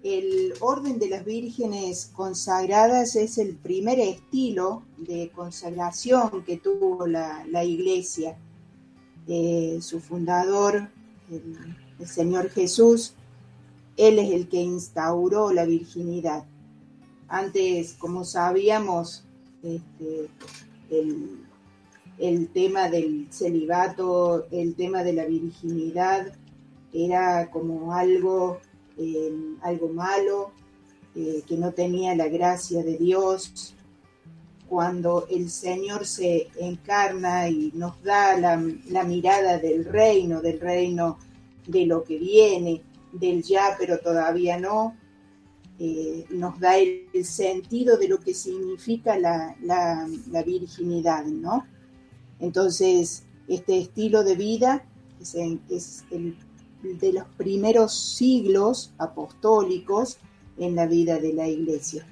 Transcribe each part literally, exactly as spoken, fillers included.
El orden de las vírgenes consagradas es el primer estilo de consagración que tuvo la, la Iglesia. Eh, su fundador, el, el Señor Jesús, Él es el que instauró la virginidad. Antes, como sabíamos, este, el, el tema del celibato, el tema de la virginidad, era como algo... Eh, algo malo, eh, que no tenía la gracia de Dios. Cuando el Señor se encarna y nos da la, la mirada del reino, del reino de lo que viene, del ya pero todavía no, eh, nos da el, el sentido de lo que significa la, la, la virginidad, ¿no? Entonces, este estilo de vida es, es el de los primeros siglos apostólicos en la vida de la Iglesia.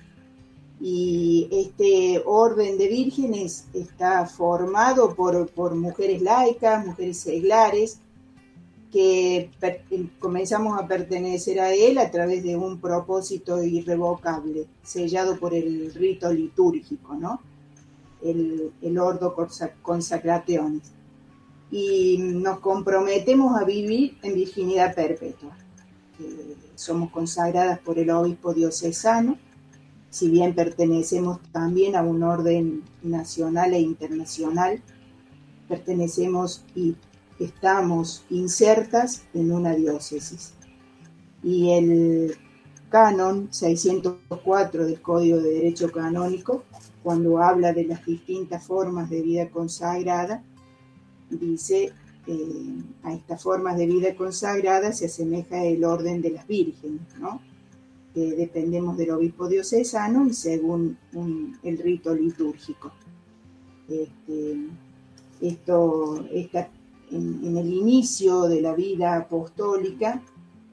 Y este orden de vírgenes está formado por, por mujeres laicas, mujeres seglares, que per, comenzamos a pertenecer a él a través de un propósito irrevocable, sellado por el rito litúrgico, ¿no? El, el ordo consacrationis. Y nos comprometemos a vivir en virginidad perpetua. Eh, somos consagradas por el obispo diocesano, si bien pertenecemos también a un orden nacional e internacional, pertenecemos y estamos insertas en una diócesis. Y el canon seiscientos cuatro del Código de Derecho Canónico, cuando habla de las distintas formas de vida consagrada, dice, eh, a estas formas de vida consagrada se asemeja el orden de las vírgenes, ¿no? Que dependemos del obispo diocesano y según un, el rito litúrgico. Este, esto, esta, en, en el inicio de la vida apostólica,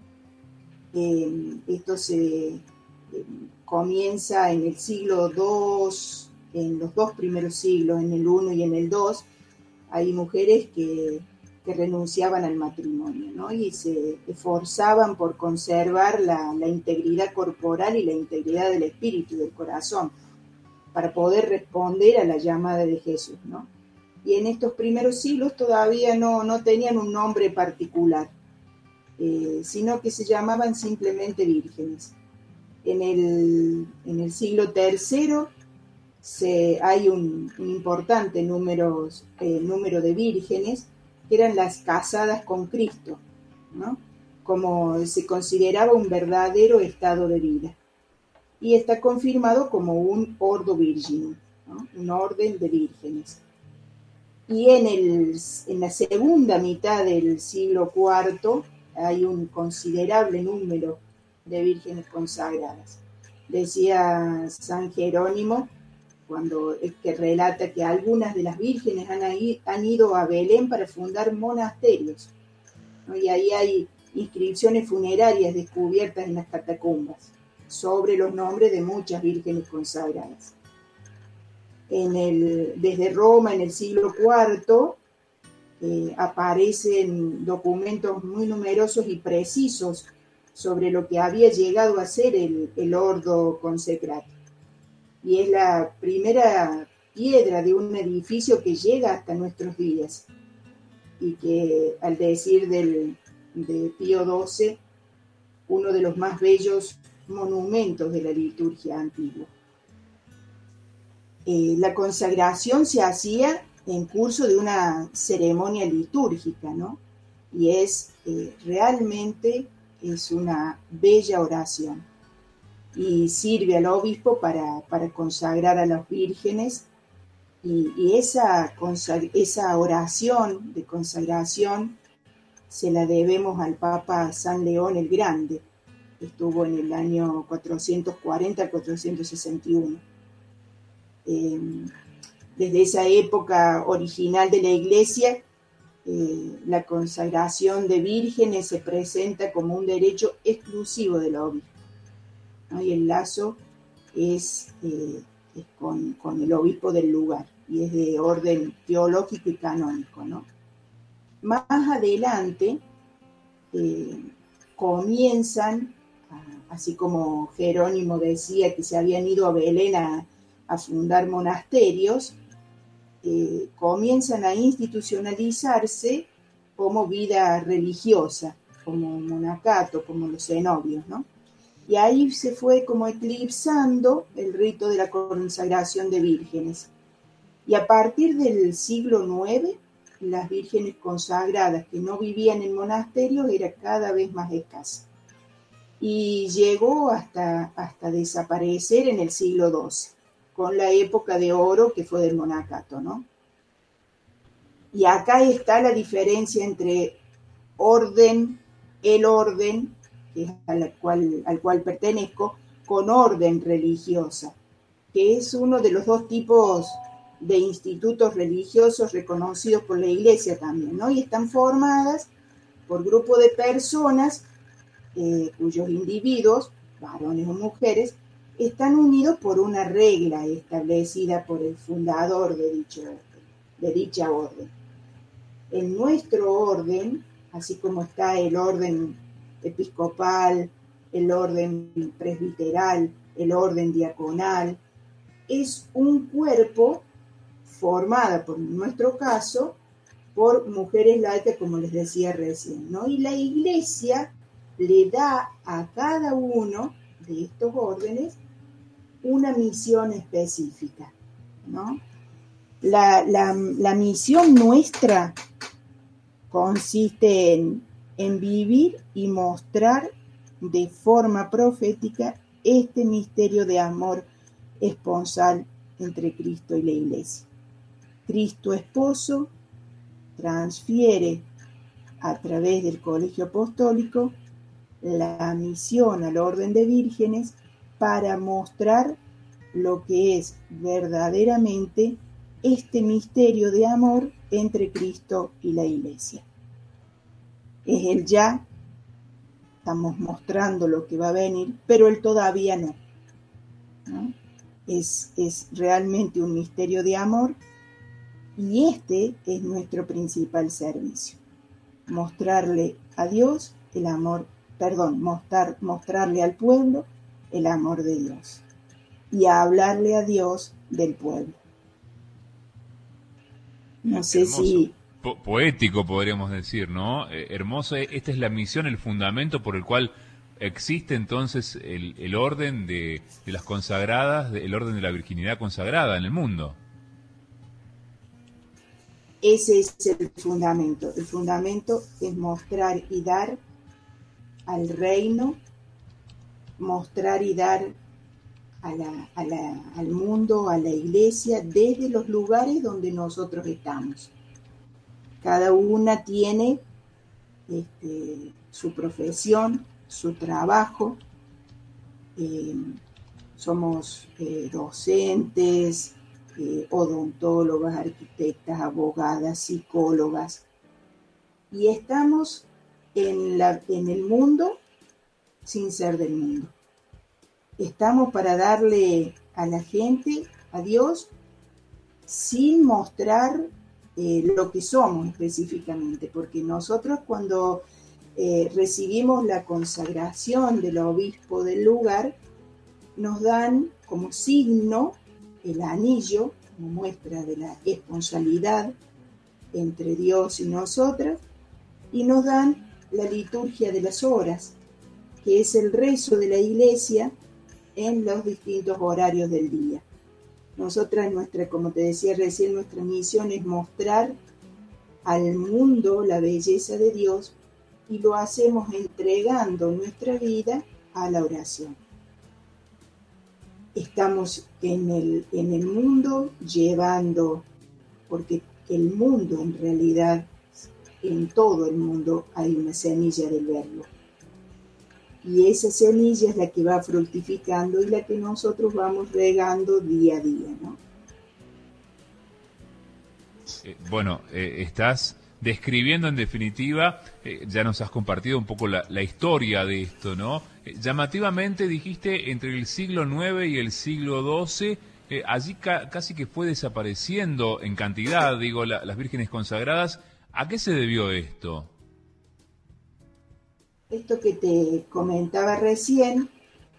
eh, esto se eh, comienza en el siglo dos, en los dos primeros siglos, en el uno y en el dos. Hay mujeres que, que renunciaban al matrimonio, ¿no? Y se esforzaban por conservar la, la integridad corporal y la integridad del espíritu y del corazón para poder responder a la llamada de Jesús, ¿no? Y en estos primeros siglos todavía no, no tenían un nombre particular, eh, sino que se llamaban simplemente vírgenes. En el, en el siglo tercero Se, hay un, un importante número, eh, número de vírgenes que eran las casadas con Cristo, ¿no? Como se consideraba un verdadero estado de vida. Y está confirmado como un ordo virginum, ¿no? Un orden de vírgenes. Y en, el, en la segunda mitad del siglo cuarto hay un considerable número de vírgenes consagradas. Decía San Jerónimo, cuando es que relata que algunas de las vírgenes han, han ido a Belén para fundar monasterios, ¿no? Y ahí hay inscripciones funerarias descubiertas en las catacumbas sobre los nombres de muchas vírgenes consagradas. En el, desde Roma, en el siglo cuarto, eh, aparecen documentos muy numerosos y precisos sobre lo que había llegado a ser el, el ordo consecrato. Y es la primera piedra de un edificio que llega hasta nuestros días y que, al decir del, de Pío doce, uno de los más bellos monumentos de la liturgia antigua. Eh, la consagración se hacía en curso de una ceremonia litúrgica, ¿no? Y es eh, realmente es una bella oración. Y sirve al obispo para, para consagrar a las vírgenes, y, y esa, esa oración de consagración se la debemos al Papa San León el Grande, que estuvo en el año cuatrocientos cuarenta al cuatrocientos sesenta y uno. Eh, desde esa época original de la Iglesia, eh, la consagración de vírgenes se presenta como un derecho exclusivo del obispo, ¿no? Y el lazo es, eh, es con, con el obispo del lugar y es de orden teológico y canónico, ¿no? Más adelante eh, comienzan así como Jerónimo decía que se habían ido a Belén a, a fundar monasterios, eh, comienzan a institucionalizarse como vida religiosa, como monacato, como los cenobios, ¿no? Y ahí se fue como eclipsando el rito de la consagración de vírgenes. Y a partir del siglo nueve, las vírgenes consagradas que no vivían en monasterios era cada vez más escasa. Y llegó hasta, hasta desaparecer en el siglo doce, con la época de oro que fue del monacato, ¿no? Y acá está la diferencia entre orden, el orden, que es al cual, al cual pertenezco, con orden religiosa, que es uno de los dos tipos de institutos religiosos reconocidos por la Iglesia también, ¿no? Y están formadas por grupos de personas eh, cuyos individuos, varones o mujeres, están unidos por una regla establecida por el fundador de, dicho, de dicha orden. En nuestro orden, así como está el orden episcopal, el orden presbiteral, el orden diaconal, es un cuerpo formada, por nuestro caso, por mujeres laicas, como les decía recién, ¿no? Y la Iglesia le da a cada uno de estos órdenes una misión específica, ¿no? La, la, la misión nuestra consiste en, en vivir y mostrar de forma profética este misterio de amor esponsal entre Cristo y la Iglesia. Cristo esposo transfiere a través del colegio apostólico la misión al orden de vírgenes para mostrar lo que es verdaderamente este misterio de amor entre Cristo y la Iglesia. Es el ya, estamos mostrando lo que va a venir, pero el todavía no, ¿no? Es, es realmente un misterio de amor y este es nuestro principal servicio. Mostrarle a Dios el amor, perdón, mostrar, mostrarle al pueblo el amor de Dios y a hablarle a Dios del pueblo. No sé Hermoso. si... Po poético podríamos decir, ¿no? Eh, hermoso, esta es la misión, el fundamento por el cual existe entonces el, el orden de, de las consagradas, el orden de la virginidad consagrada en el mundo. Ese es el fundamento. El fundamento es mostrar y dar al reino, mostrar y dar a la, a la, al mundo, a la Iglesia, desde los lugares donde nosotros estamos. Cada una tiene este, su profesión, su trabajo. Eh, somos eh, docentes, eh, odontólogas, arquitectas, abogadas, psicólogas. Y estamos en, la, en el mundo sin ser del mundo. Estamos para darle a la gente, a Dios, sin mostrar eh, lo que somos específicamente, porque nosotros cuando eh, recibimos la consagración del obispo del lugar, nos dan como signo el anillo, como muestra de la esponsalidad entre Dios y nosotras, y nos dan la liturgia de las horas, que es el rezo de la Iglesia en los distintos horarios del día. Nosotras, nuestra, como te decía recién, nuestra misión es mostrar al mundo la belleza de Dios y lo hacemos entregando nuestra vida a la oración. Estamos en el, en el mundo llevando, porque el mundo en realidad, en todo el mundo hay una semilla del verbo. Y esa semilla es la que va fructificando y la que nosotros vamos regando día a día, ¿no? Eh, bueno, eh, estás describiendo en definitiva, eh, ya nos has compartido un poco la, la historia de esto, ¿no? Eh, llamativamente dijiste entre el siglo nueve y el siglo doce, eh, allí ca casi que fue desapareciendo en cantidad, digo, la, las vírgenes consagradas. ¿A qué se debió esto? Esto que te comentaba recién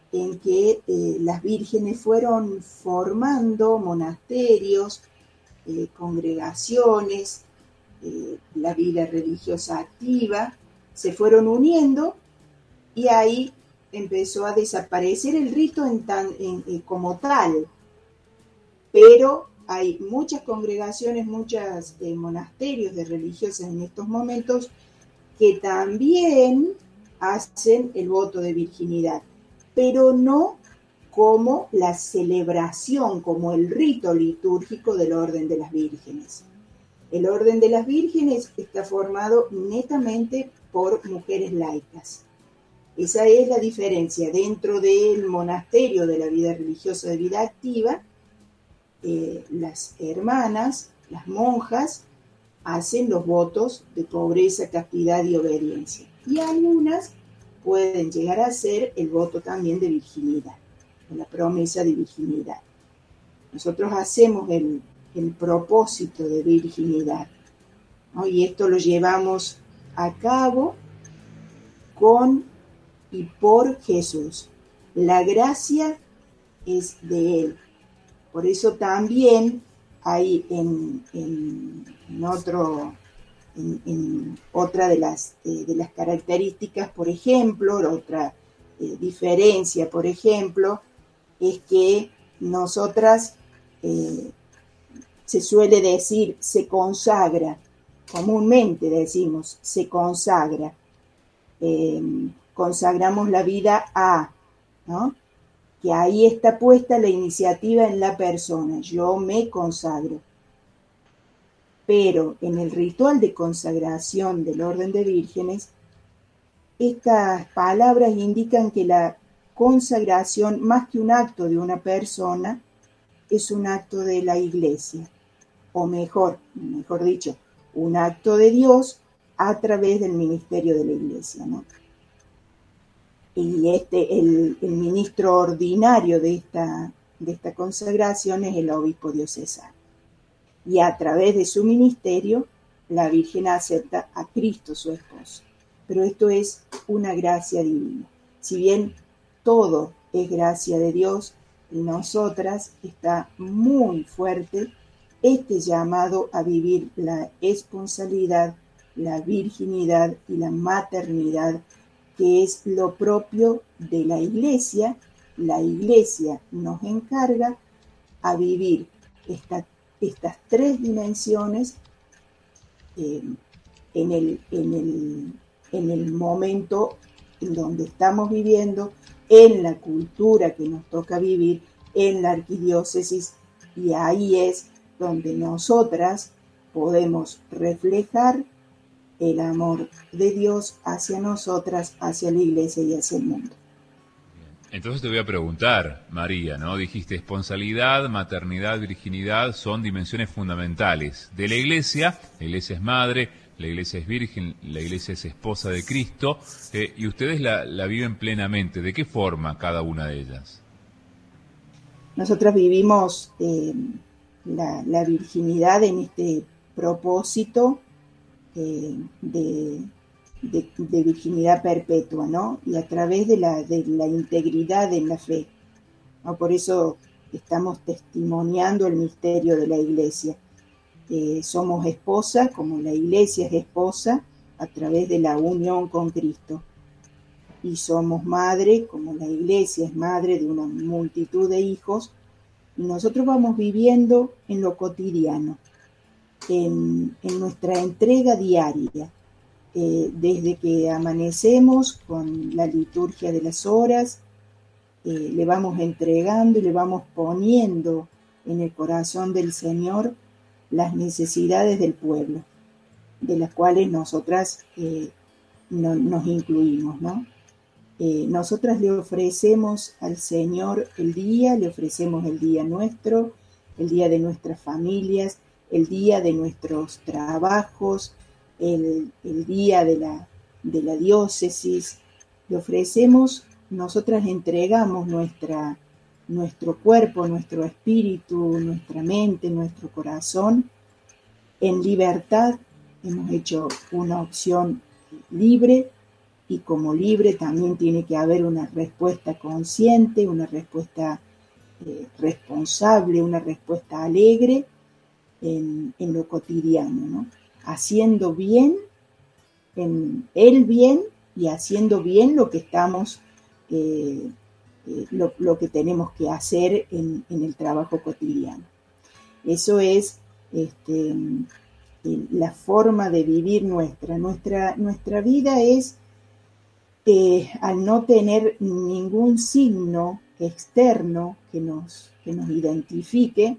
en que eh, las vírgenes fueron formando monasterios, eh, congregaciones, eh, la vida religiosa activa, se fueron uniendo y ahí empezó a desaparecer el rito en tan, en, en, como tal, pero hay muchas congregaciones, muchos eh, monasterios de religiosas en estos momentos que también hacen el voto de virginidad, pero no como la celebración, como el rito litúrgico del Orden de las Vírgenes. El Orden de las Vírgenes está formado netamente por mujeres laicas. Esa es la diferencia. Dentro del monasterio de la vida religiosa de vida activa, eh, las hermanas, las monjas, hacen los votos de pobreza, castidad y obediencia. Y algunas pueden llegar a hacer el voto también de virginidad, de la promesa de virginidad. Nosotros hacemos el, el propósito de virginidad, ¿no? Y esto lo llevamos a cabo con y por Jesús. La gracia es de Él. Por eso también hay en, en, en, otro, en, en otra de las, eh, de las características, por ejemplo, otra eh, diferencia, por ejemplo, es que nosotras, eh, se suele decir, se consagra, comúnmente decimos, se consagra, eh, consagramos la vida a, ¿no? Que ahí está puesta la iniciativa en la persona, yo me consagro. Pero en el ritual de consagración del Orden de Vírgenes, estas palabras indican que la consagración, más que un acto de una persona, es un acto de la Iglesia, o mejor, mejor dicho, un acto de Dios a través del ministerio de la Iglesia, ¿no? Y este, el, el ministro ordinario de esta, de esta consagración es el obispo diocesano. Y a través de su ministerio, la Virgen acepta a Cristo, su esposo. Pero esto es una gracia divina. Si bien todo es gracia de Dios, en nosotras está muy fuerte este llamado a vivir la esponsabilidad, la virginidad y la maternidad, que es lo propio de la Iglesia. La Iglesia nos encarga a vivir esta, estas tres dimensiones eh, en, el, en, el, en el momento en donde estamos viviendo, en la cultura que nos toca vivir, en la arquidiócesis, y ahí es donde nosotras podemos reflejar el amor de Dios hacia nosotras, hacia la Iglesia y hacia el mundo. Entonces te voy a preguntar, María, ¿no? Dijiste esponsalidad, maternidad, virginidad son dimensiones fundamentales de la Iglesia. La Iglesia es madre, la Iglesia es virgen, la Iglesia es esposa de Cristo, eh, y ustedes la, la viven plenamente. ¿De qué forma cada una de ellas? Nosotras vivimos eh, la, la virginidad en este propósito eh, de, de, de virginidad perpetua, ¿no? Y a través de la, de la integridad en la fe, ¿no? Por eso estamos testimoniando el misterio de la Iglesia. Eh, somos esposas, como la Iglesia es esposa, a través de la unión con Cristo. Y somos madre, como la Iglesia es madre de una multitud de hijos, y nosotros vamos viviendo en lo cotidiano, en, en nuestra entrega diaria, eh, desde que amanecemos con la liturgia de las horas, eh, le vamos entregando y le vamos poniendo en el corazón del Señor las necesidades del pueblo, de las cuales nosotras eh, no, nos incluimos, ¿no? Eh, nosotras le ofrecemos al Señor el día, le ofrecemos el día nuestro, el día de nuestras familias, el día de nuestros trabajos, el, el día de la, de la diócesis. Le ofrecemos, nosotras entregamos nuestra, nuestro cuerpo, nuestro espíritu, nuestra mente, nuestro corazón en libertad. Hemos hecho una opción libre y como libre también tiene que haber una respuesta consciente, una respuesta eh, responsable, una respuesta alegre en, en lo cotidiano, ¿no? Haciendo bien, en el bien y haciendo bien lo que estamos, eh, eh, lo, lo que tenemos que hacer en, en el trabajo cotidiano. Eso es este, la forma de vivir nuestra. Nuestra, nuestra vida es, eh, al no tener ningún signo externo que nos, que nos identifique,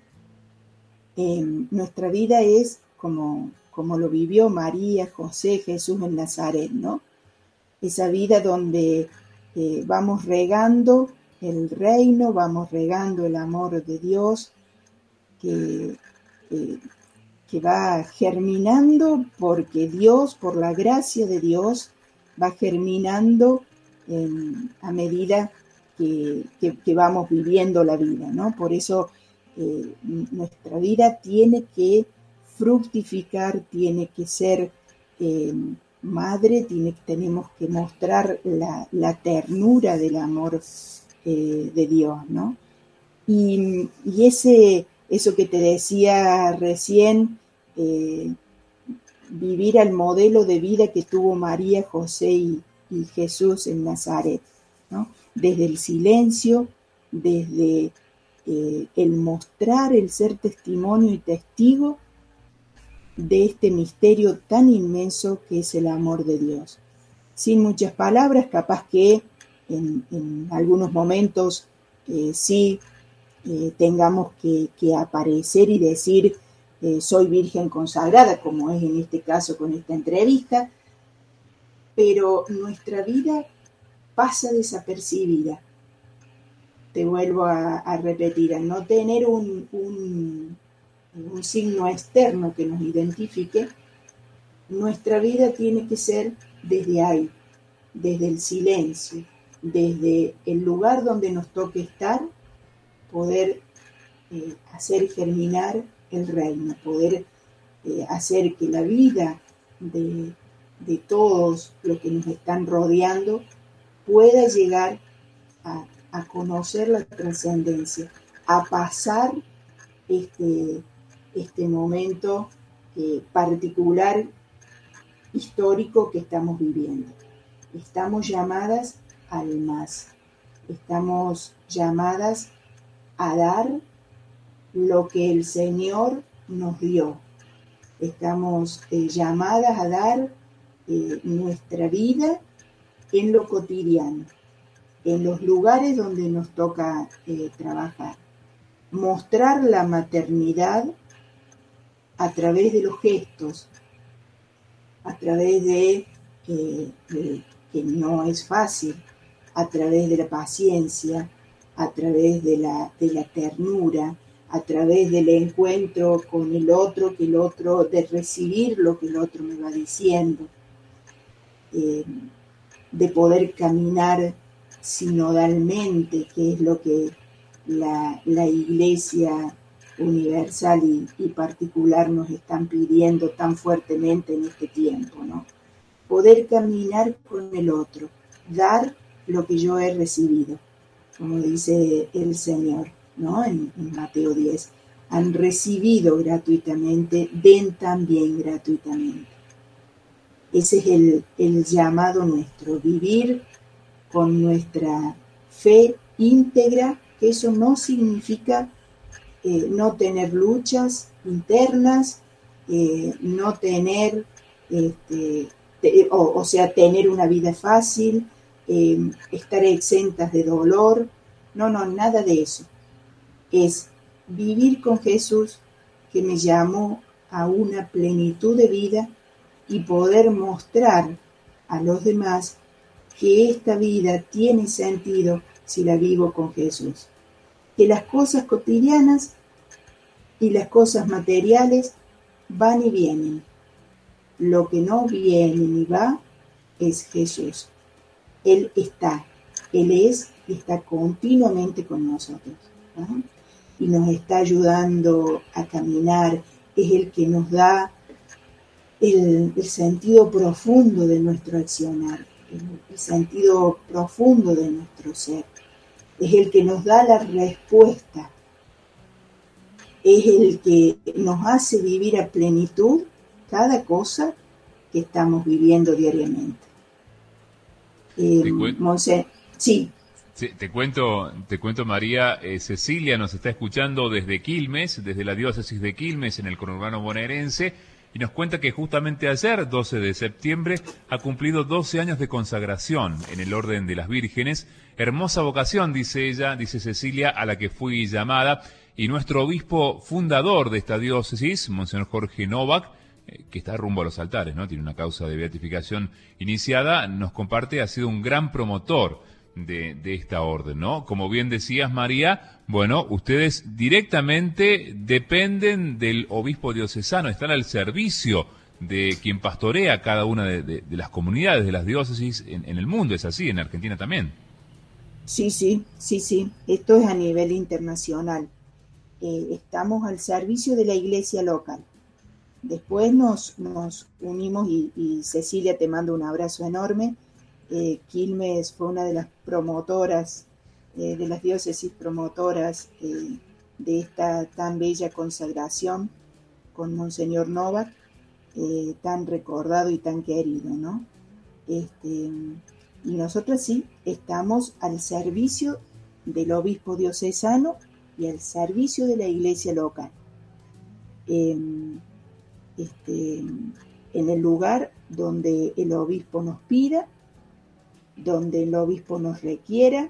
eh, nuestra vida es como, como lo vivió María, José, Jesús en Nazaret, ¿no? Esa vida donde eh, vamos regando el reino, vamos regando el amor de Dios, que, eh, que va germinando porque Dios, por la gracia de Dios, va germinando eh, a medida que, que, que vamos viviendo la vida, ¿no? Por eso eh, nuestra vida tiene que fructificar, tiene que ser eh, madre, tiene, tenemos que mostrar la, la ternura del amor eh, de Dios, ¿no? Y, y ese, eso que te decía recién, eh, vivir al modelo de vida que tuvo María, José y, y Jesús en Nazaret, ¿no? Desde el silencio, desde eh, el mostrar, el ser testimonio y testigo de este misterio tan inmenso que es el amor de Dios. Sin muchas palabras, capaz que en, en algunos momentos eh, sí eh, tengamos que, que aparecer y decir eh, soy virgen consagrada, como es en este caso con esta entrevista, pero nuestra vida pasa desapercibida. Te vuelvo a, a repetir, al no tener un, un, un signo externo que nos identifique, nuestra vida tiene que ser desde ahí, desde el silencio, desde el lugar donde nos toque estar, poder eh, hacer germinar el reino, poder eh, hacer que la vida de, de todos los que nos están rodeando pueda llegar a, a conocer la trascendencia, a pasar este, este momento eh, particular, histórico que estamos viviendo. Estamos llamadas al más, estamos llamadas a dar lo que el Señor nos dio. Estamos eh, llamadas a dar eh, nuestra vida en lo cotidiano, en los lugares donde nos toca eh, trabajar. Mostrar la maternidad a través de los gestos, a través de, eh, de que no es fácil, a través de la paciencia, a través de la, de la ternura, a través del encuentro con el otro, que el otro, de recibir lo que el otro me va diciendo, eh, de poder caminar sinodalmente, que es lo que la, la Iglesia universal y, y particular nos están pidiendo tan fuertemente en este tiempo, ¿no? Poder caminar con el otro, dar lo que yo he recibido, como dice el Señor, ¿no? En, en Mateo diez, han recibido gratuitamente, den también gratuitamente. Ese es el, el llamado nuestro, vivir con nuestra fe íntegra, que eso no significa eh, no tener luchas internas, eh, no tener, este, te, o, o sea, tener una vida fácil, eh, estar exentas de dolor. No, no, nada de eso. Es vivir con Jesús, que me llamó a una plenitud de vida, y poder mostrar a los demás que esta vida tiene sentido si la vivo con Jesús. Que las cosas cotidianas y las cosas materiales van y vienen. Lo que no viene ni va es Jesús. Él está, Él es y está continuamente con nosotros, ¿no? Y nos está ayudando a caminar, es el que nos da el, el sentido profundo de nuestro accionar. el, el sentido profundo de nuestro ser. Es el que nos da la respuesta. Es el que nos hace vivir a plenitud cada cosa que estamos viviendo diariamente. Eh, Monse, sí. Sí, te cuento, te cuento María, eh, Cecilia nos está escuchando desde Quilmes, desde la diócesis de Quilmes, en el conurbano bonaerense, y nos cuenta que justamente ayer, doce de septiembre, ha cumplido doce años de consagración en el Orden de las Vírgenes. Hermosa vocación, dice ella, dice Cecilia, a la que fui llamada, y nuestro obispo fundador de esta diócesis, Monseñor Jorge Novak, eh, que está rumbo a los altares, ¿no? Tiene una causa de beatificación iniciada, nos comparte, ha sido un gran promotor De, de esta orden, ¿no? Como bien decías, María, bueno, ustedes directamente dependen del obispo diocesano, están al servicio de quien pastorea cada una de, de, de las comunidades, de las diócesis en, en el mundo, ¿es así? En Argentina también. Sí, sí, sí, sí, esto es a nivel internacional. Eh, estamos al servicio de la iglesia local. Después nos, nos unimos y, y Cecilia, te mando un abrazo enorme. Eh, Quilmes fue una de las promotoras, eh, de las diócesis promotoras eh, de esta tan bella consagración con Monseñor Novak, eh, tan recordado y tan querido, ¿no? Este, y nosotros sí, estamos al servicio del obispo diocesano y al servicio de la iglesia local. Eh, este, en el lugar donde el obispo nos pida, donde el obispo nos requiera,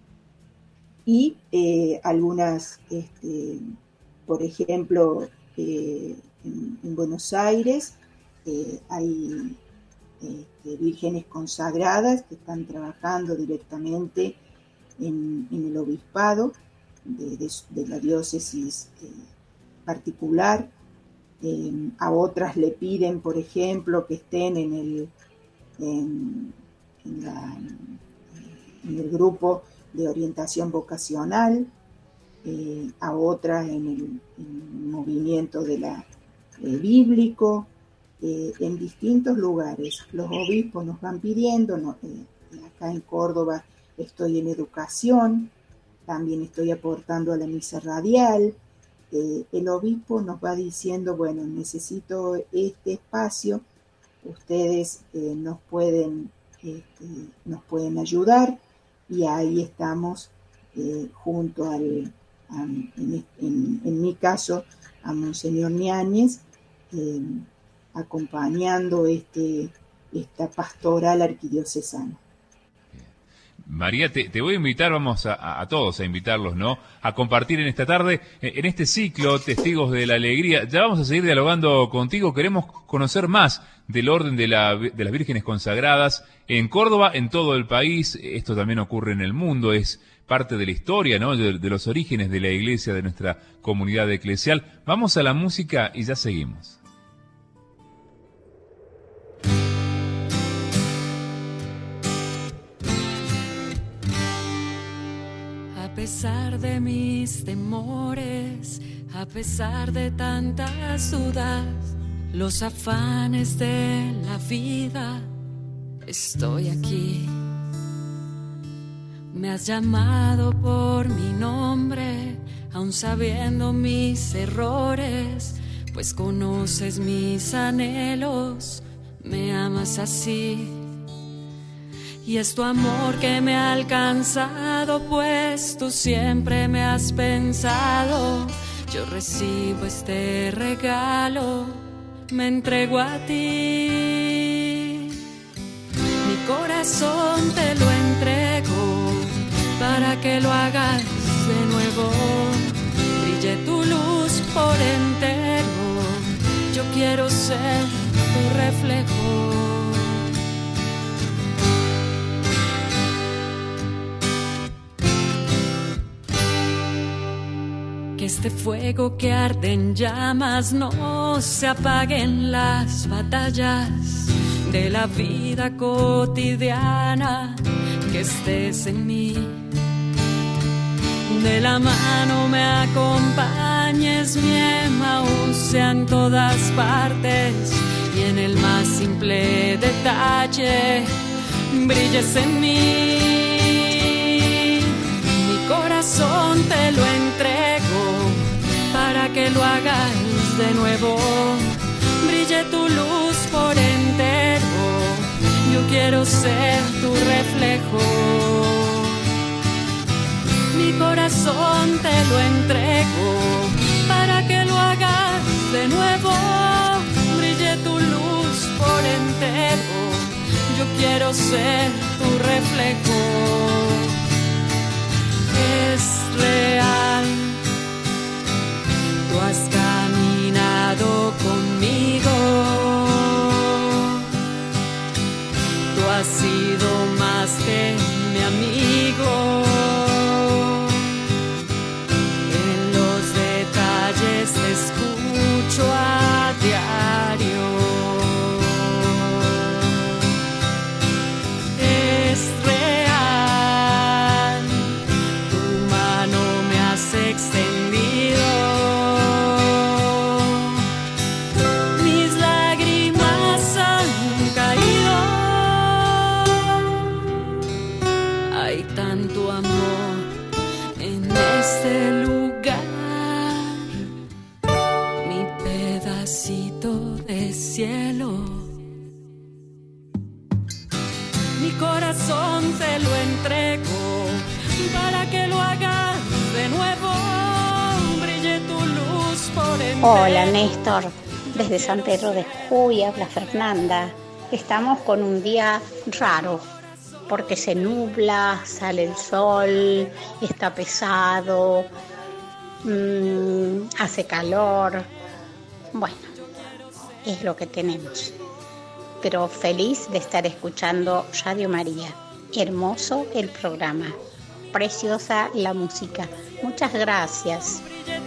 y eh, algunas, este, por ejemplo, eh, en, en Buenos Aires eh, hay este, vírgenes consagradas que están trabajando directamente en, en el obispado de, de, de la diócesis eh, particular. Eh, a otras le piden, por ejemplo, que estén en el en, En, la, en el grupo de orientación vocacional, eh, a otras en el, en el movimiento de la, eh, bíblico, eh, en distintos lugares. Los obispos nos van pidiendo, no, eh, acá en Córdoba estoy en educación, también estoy aportando a la misa radial. Eh, el obispo nos va diciendo, bueno, necesito este espacio, ustedes eh, nos pueden Este, nos pueden ayudar, y ahí estamos eh, junto al, a, en, en, en mi caso, a Monseñor Ñáñez, eh, acompañando este, esta pastoral arquidiocesana. María, te, te voy a invitar, vamos a, a todos a invitarlos, ¿no?, a compartir en esta tarde, en este ciclo, Testigos de la Alegría. Ya vamos a seguir dialogando contigo, queremos conocer más del orden de, la, de las vírgenes consagradas en Córdoba, en todo el país. Esto también ocurre en el mundo, es parte de la historia, ¿no?, de, de los orígenes de la iglesia, de nuestra comunidad eclesial. Vamos a la música y ya seguimos. A pesar de mis temores, a pesar de tantas dudas, los afanes de la vida, estoy aquí. Me has llamado por mi nombre, aun sabiendo mis errores, pues conoces mis anhelos, me amas así. Y es tu amor que me ha alcanzado, pues tú siempre me has pensado. Yo recibo este regalo, me entrego a ti. Mi corazón te lo entrego para que lo hagas de nuevo. Brille tu luz por entero, yo quiero ser tu reflejo. Que este fuego que arde en llamas no se apague en las batallas de la vida cotidiana, que estés en mí. De la mano me acompañes, mi Emaús sea en todas partes y en el más simple detalle brilles en mí. Mi corazón te lo entrego para que lo hagas de nuevo. Brille tu luz por entero, yo quiero ser tu reflejo. Mi corazón te lo entrego para que lo hagas de nuevo. Brille tu luz por entero, yo quiero ser tu reflejo. Es real, tú has caminado conmigo, tú has sido más que mi amigo. En los detalles te escucho a diario. Es real, tu mano me has extendido. Mis lágrimas han caído. Hay tanto amor en este lugar, mi pedacito de cielo. Mi corazón te lo entrego para que lo hagas de nuevo. Brille tu luz por entero. Hola Néstor, desde San Pedro de Jujuy habla Fernanda. Estamos con un día raro porque se nubla, sale el sol, está pesado, mmm, hace calor. Bueno, es lo que tenemos. Pero feliz de estar escuchando Radio María. Hermoso el programa, preciosa la música. Muchas gracias.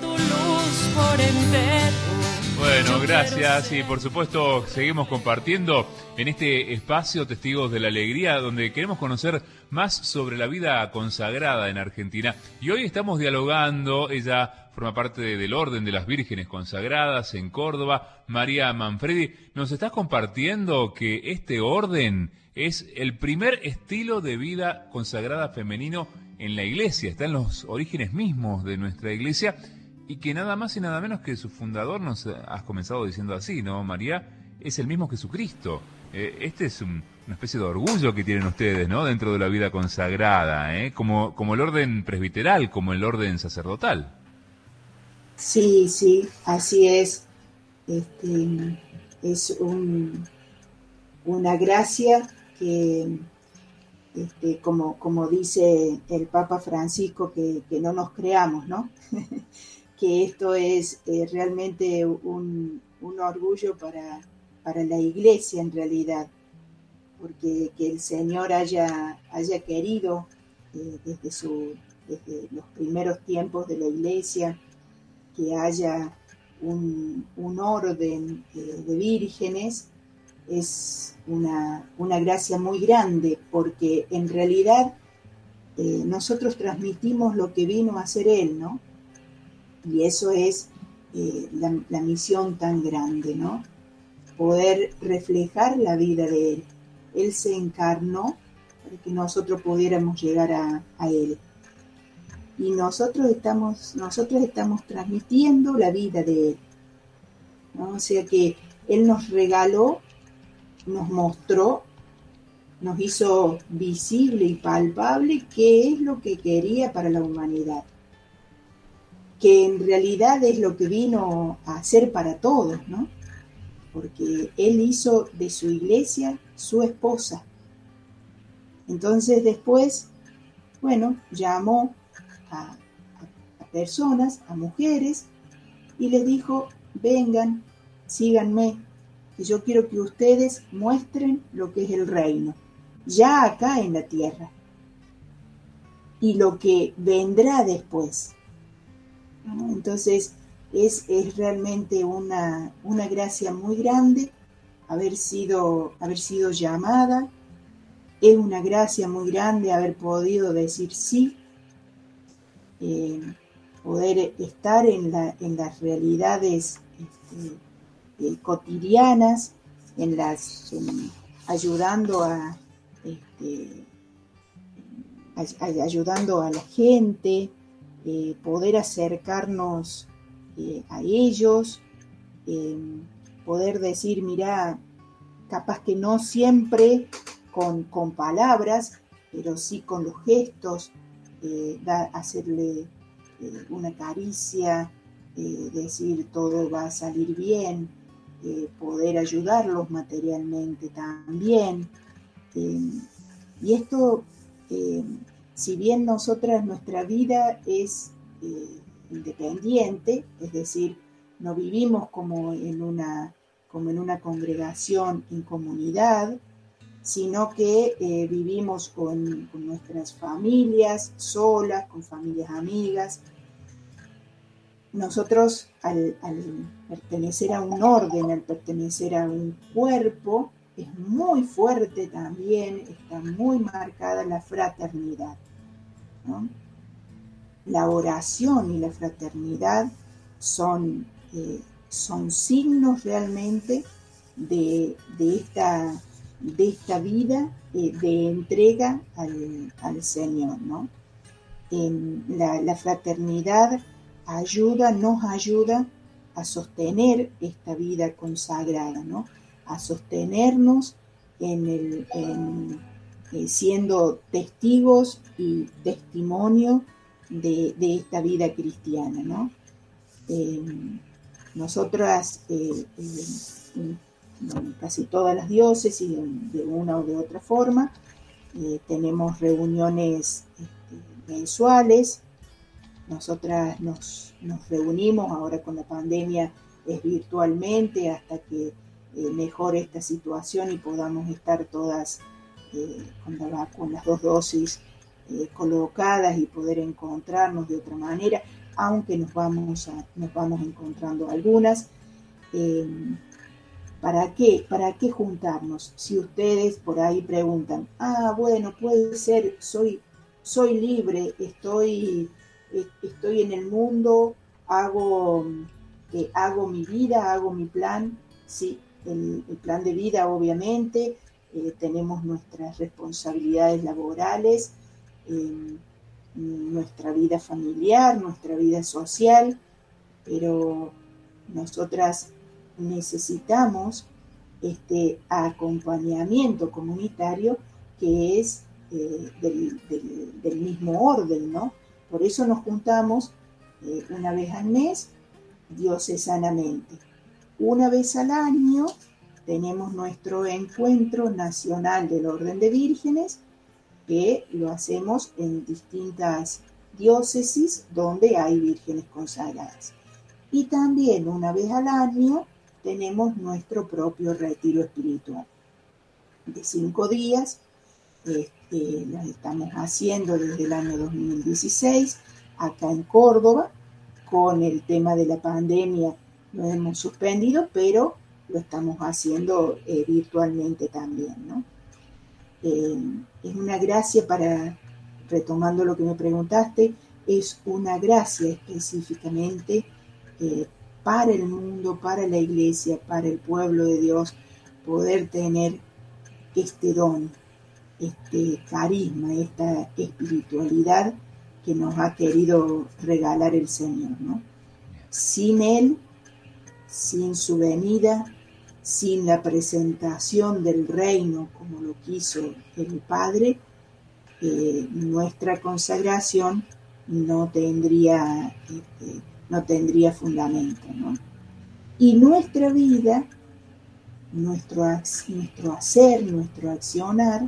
Bueno, gracias y por supuesto seguimos compartiendo en este espacio Testigos de la Alegría, donde queremos conocer más sobre la vida consagrada en Argentina. Y hoy estamos dialogando, ella forma parte del Orden de las Vírgenes Consagradas en Córdoba, María Manfredi. Nos estás compartiendo que este orden es el primer estilo de vida consagrada femenino en la Iglesia, está en los orígenes mismos de nuestra Iglesia, y que nada más y nada menos que su fundador, nos has comenzado diciendo así, ¿no, María? Es el mismo Jesucristo. Eh, este es un, una especie de orgullo que tienen ustedes, ¿no?, dentro de la vida consagrada, ¿eh? como, como el orden presbiteral, como el orden sacerdotal. Sí, sí, así es. Este, es un, una gracia que, este, como, como dice el Papa Francisco, que, que no nos creamos, ¿no? Que esto es eh, realmente un, un orgullo para, para la Iglesia en realidad, porque que el Señor haya, haya querido eh, desde, su, desde los primeros tiempos de la Iglesia que haya un, un orden eh, de vírgenes, es una, una gracia muy grande, porque en realidad eh, nosotros transmitimos lo que vino a hacer Él, ¿no? Y eso es eh, la, la misión tan grande, ¿no? Poder reflejar la vida de Él. Él se encarnó para que nosotros pudiéramos llegar a, a Él. Y nosotros estamos, nosotros estamos transmitiendo la vida de Él, ¿no? O sea que Él nos regaló, nos mostró, nos hizo visible y palpable qué es lo que quería para la humanidad, que en realidad es lo que vino a hacer para todos, ¿no? Porque Él hizo de su iglesia su esposa. Entonces después, bueno, llamó a, a, a personas, a mujeres, y les dijo, vengan, síganme, que yo quiero que ustedes muestren lo que es el reino, ya acá en la tierra, y lo que vendrá después. ¿No? Entonces es, es realmente una, una gracia muy grande haber sido, haber sido llamada, es una gracia muy grande haber podido decir sí, eh, poder estar en, la, en las realidades este, eh, cotidianas, en las, en, ayudando a, este, ay, ayudando a la gente, eh, poder acercarnos eh, a ellos, eh, poder decir, mirá, capaz que no siempre con, con palabras, pero sí con los gestos, eh, da, hacerle eh, una caricia, eh, decir todo va a salir bien, eh, poder ayudarlos materialmente también. Eh, y esto, eh, si bien nosotras, nuestra vida es eh, independiente, es decir, no vivimos como en una, como en una congregación en comunidad, sino que eh, vivimos con, con nuestras familias, solas, con familias amigas. Nosotros, al, al pertenecer a un orden, al pertenecer a un cuerpo, es muy fuerte también, está muy marcada la fraternidad, ¿no? La oración y la fraternidad son, eh, son signos realmente de, de, esta, de esta vida eh, de entrega al, al Señor, ¿no? En la, la fraternidad ayuda, nos ayuda a sostener esta vida consagrada, ¿no? A sostenernos en el, en, eh, siendo testigos y testimonio de, de esta vida cristiana, ¿no? Eh, nosotras, eh, eh, en casi todas las diócesis, de una o de otra forma, eh, tenemos reuniones este, mensuales. Nosotras nos, nos reunimos, ahora con la pandemia es virtualmente, hasta que eh, mejore esta situación y podamos estar todas eh, con, la, con las dos dosis eh, colocadas y poder encontrarnos de otra manera, aunque nos vamos, a, nos vamos encontrando algunas. Eh, ¿Para qué? ¿Para qué juntarnos? Si ustedes por ahí preguntan, ah, bueno, puede ser, soy, soy libre, estoy... estoy en el mundo, hago, eh, hago mi vida, hago mi plan, sí, el, el plan de vida obviamente, eh, tenemos nuestras responsabilidades laborales, eh, nuestra vida familiar, nuestra vida social, pero nosotras necesitamos este acompañamiento comunitario que es eh, del, del, del mismo orden, ¿no? Por eso nos juntamos eh, una vez al mes, diocesanamente. Una vez al año tenemos nuestro encuentro nacional del Orden de Vírgenes, que lo hacemos en distintas diócesis donde hay vírgenes consagradas. Y también una vez al año tenemos nuestro propio retiro espiritual de cinco días. Este, lo estamos haciendo desde el año dos mil dieciséis acá en Córdoba. Con el tema de la pandemia lo hemos suspendido, pero lo estamos haciendo eh, virtualmente también, ¿no? Eh, es una gracia para, retomando lo que me preguntaste, es una gracia específicamente eh, para el mundo, para la iglesia, para el pueblo de Dios, poder tener este don, este carisma, esta espiritualidad que nos ha querido regalar el Señor, ¿no? Sin Él, sin su venida, sin la presentación del reino como lo quiso el Padre, eh, nuestra consagración no tendría, este, no tendría fundamento, ¿no? Y nuestra vida, nuestro, nuestro hacer, nuestro accionar,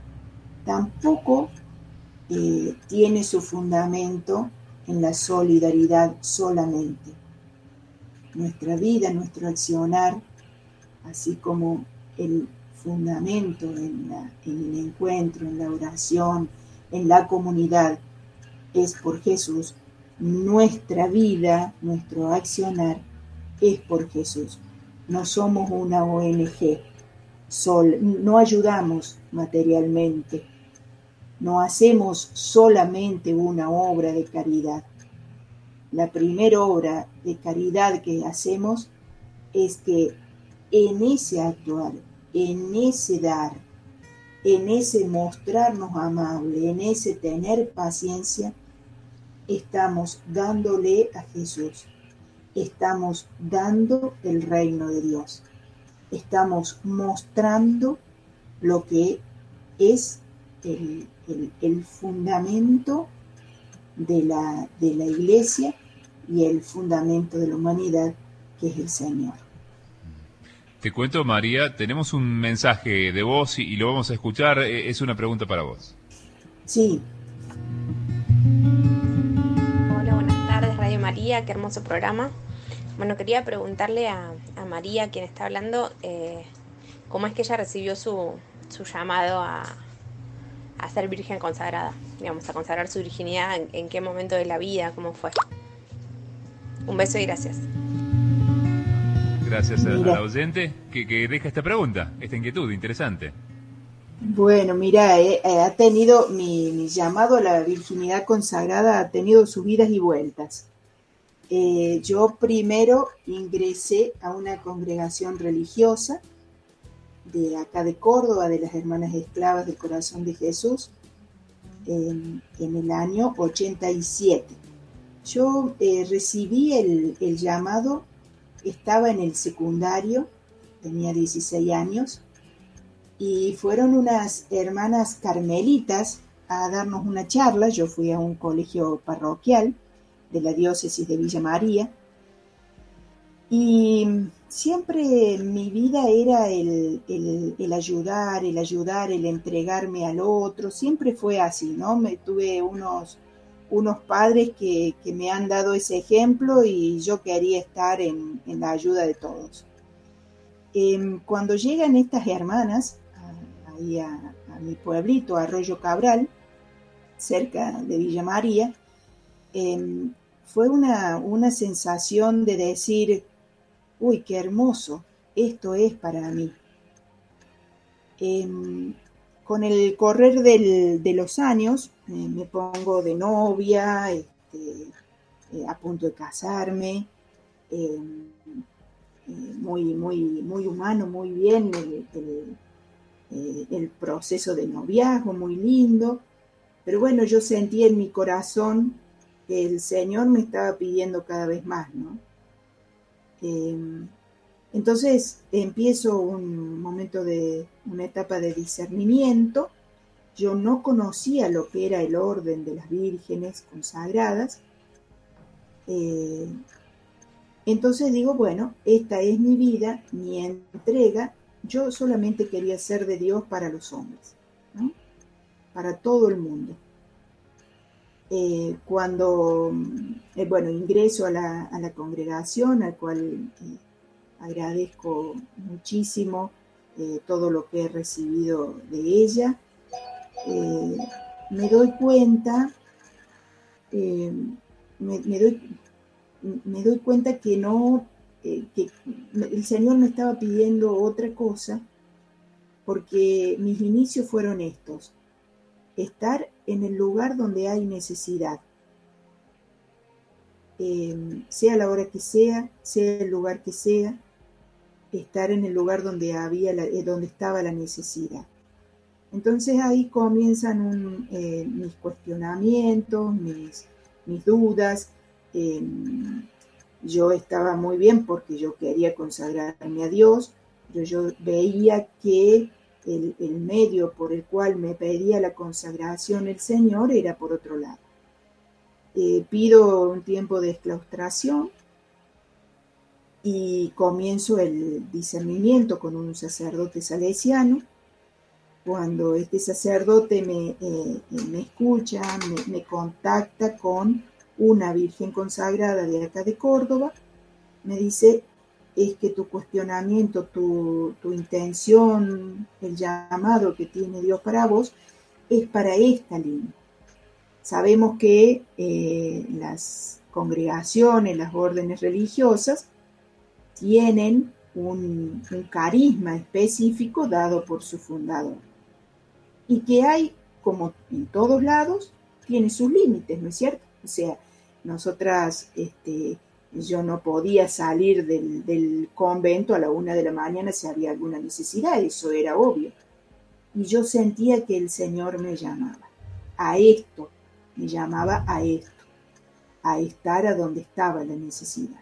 tampoco eh, tiene su fundamento en la solidaridad solamente. Nuestra vida, nuestro accionar, así como el fundamento en, la, en el encuentro, en la oración, en la comunidad, es por Jesús. Nuestra vida, nuestro accionar, es por Jesús. No somos una O N Ge, sol, no ayudamos materialmente, no hacemos solamente una obra de caridad. La primera obra de caridad que hacemos es que en ese actuar, en ese dar, en ese mostrarnos amables, en ese tener paciencia, estamos dándole a Jesús, estamos dando el reino de Dios, estamos mostrando lo que es el, el, el fundamento de la, de la iglesia y el fundamento de la humanidad, que es el Señor. Te cuento, María, tenemos un mensaje de voz y, y lo vamos a escuchar. Es una pregunta para vos. Sí. Hola, buenas tardes, Radio María, qué hermoso programa. Bueno, quería preguntarle a, a María, quien está hablando, eh, cómo es que ella recibió su, su llamado a, a ser virgen consagrada, digamos, a consagrar su virginidad, en, en qué momento de la vida, cómo fue. Un beso y gracias. Gracias a, a Mira. la oyente que, que deja esta pregunta, esta inquietud, interesante. Bueno, mira, eh, eh, ha tenido mi, mi llamado a la virginidad consagrada, ha tenido subidas y vueltas. Eh, yo primero ingresé a una congregación religiosa de acá de Córdoba, de las Hermanas Esclavas del Corazón de Jesús, en, en el año ochenta y siete. Yo eh, recibí el, el llamado, estaba en el secundario, tenía dieciséis años, y fueron unas hermanas carmelitas a darnos una charla. Yo fui a un colegio parroquial de la diócesis de Villa María, y siempre mi vida era el, el, el ayudar, el ayudar, el entregarme al otro, siempre fue así, ¿no? Me tuve unos, unos padres que, que me han dado ese ejemplo y yo quería estar en, en la ayuda de todos. Eh, cuando llegan estas hermanas a, ahí a, a mi pueblito, Arroyo Cabral, cerca de Villa María, eh, fue una, una sensación de decir, uy, qué hermoso, esto es para mí. Eh, con el correr del, de los años, eh, me pongo de novia, este, eh, a punto de casarme, eh, eh, muy, muy, muy humano, muy bien el, el, eh, el proceso de noviazgo, muy lindo, pero bueno, yo sentí en mi corazón que el Señor me estaba pidiendo cada vez más, ¿no? Eh, entonces empiezo un momento de, una etapa de discernimiento. Yo no conocía lo que era el orden de las vírgenes consagradas. Eh, entonces digo, bueno, esta es mi vida, mi entrega. Yo solamente quería ser de Dios para los hombres, ¿no? Para todo el mundo. Eh, cuando, eh, bueno, ingreso a la, a la congregación, al cual eh, agradezco muchísimo eh, todo lo que he recibido de ella, eh, me doy cuenta, eh, me, me, doy, me doy cuenta que no, eh, que el Señor me estaba pidiendo otra cosa, porque mis inicios fueron estos: estar en el lugar donde hay necesidad, eh, sea la hora que sea, sea el lugar que sea, estar en el lugar donde había la, eh, donde estaba la necesidad. Entonces ahí comienzan un, eh, mis cuestionamientos, mis, mis dudas. Eh, yo estaba muy bien porque yo quería consagrarme a Dios, pero yo veía que El, el medio por el cual me pedía la consagración el Señor era por otro lado. Eh, pido un tiempo de exclaustración y comienzo el discernimiento con un sacerdote salesiano. Cuando este sacerdote me, eh, me escucha, me, me contacta con una virgen consagrada de acá de Córdoba, me dice: es que tu cuestionamiento, tu, tu intención, el llamado que tiene Dios para vos, es para esta línea. Sabemos que eh, las congregaciones, las órdenes religiosas, tienen un, un carisma específico dado por su fundador. Y que hay, como en todos lados, tiene sus límites, ¿no es cierto? O sea, nosotras... este yo no podía salir del, del convento a la una de la mañana si había alguna necesidad, eso era obvio. y yo sentía que el Señor me llamaba a esto, me llamaba a esto, a estar a donde estaba la necesidad.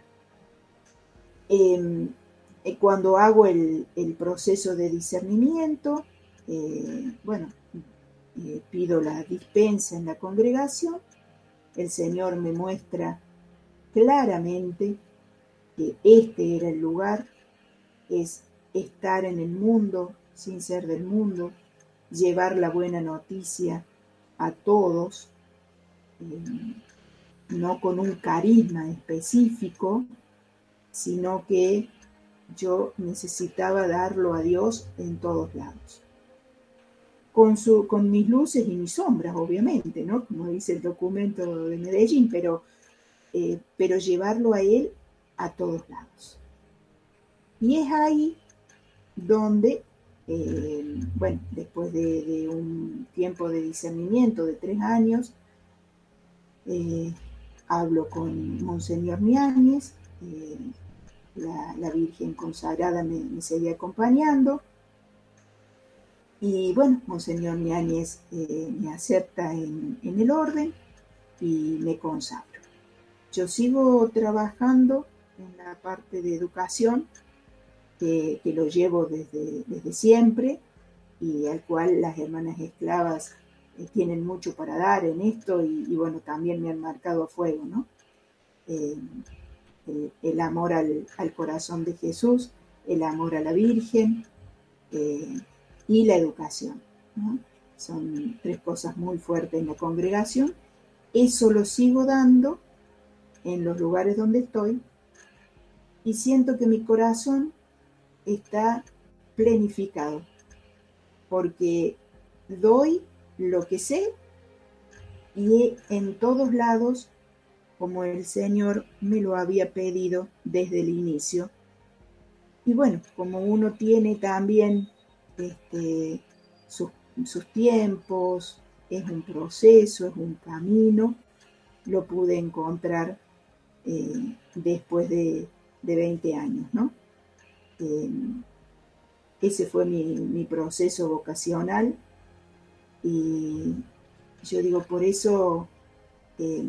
Eh, cuando hago el, el proceso de discernimiento, eh, bueno, eh, pido la dispensa en la congregación, el Señor me muestra claramente que este era el lugar, es estar en el mundo sin ser del mundo, llevar la buena noticia a todos, eh, no con un carisma específico, sino que yo necesitaba darlo a Dios en todos lados. Con, su, con mis luces y mis sombras, obviamente, ¿no? Como dice el documento de Medellín, pero, eh, pero llevarlo a Él a todos lados. Y es ahí donde, eh, bueno, después de, de un tiempo de discernimiento de tres años, eh, hablo con Monseñor Miáñez, eh, la, la Virgen consagrada me, me seguía acompañando, y bueno, Monseñor Miáñez eh, me acepta en, en el orden y me consagro. Yo sigo trabajando en la parte de educación, que, que lo llevo desde, desde siempre, y al cual las hermanas esclavas eh, tienen mucho para dar en esto, y, y bueno, también me han marcado a fuego, ¿no? Eh, el, el amor al, al corazón de Jesús, el amor a la Virgen, eh, y la educación, ¿no? Son tres cosas muy fuertes en la congregación. Eso lo sigo dando en los lugares donde estoy, y siento que mi corazón está plenificado, porque doy lo que sé, y en todos lados, como el Señor me lo había pedido desde el inicio. Y bueno, como uno tiene también este, sus, sus tiempos, es un proceso, es un camino, lo pude encontrar eh, después de, de veinte años, ¿no? Eh, ese fue mi, mi proceso vocacional, y yo digo, por eso eh,